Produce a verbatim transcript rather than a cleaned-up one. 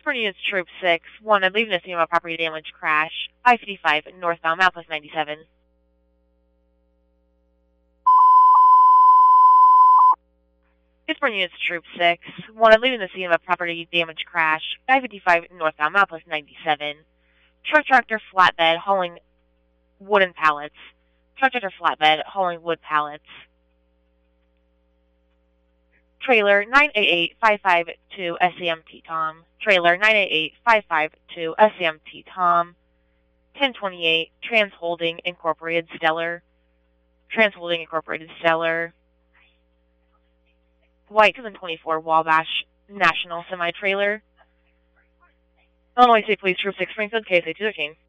Units Troop six, wanted leaving the scene of a property damage crash, I fifty-five, northbound Southwest ninety-seven. Pittsburgh Units Troop six, wanted leaving the scene of a property damage crash, I fifty-five, northbound Southwest ninety-seven. Truck tractor flatbed hauling wooden pallets. Truck tractor flatbed hauling wood pallets. Trailer nine eight eight five five two S C M T Tom. Trailer nine eight eight five five two S C M T Tom. ten twenty-eight Trans Holding Incorporated Stellar. Trans Holding Incorporated Stellar. White seven twenty-four Wabash National Semi-Trailer. Illinois State Police Troop six Springfield, K S A two thirteen.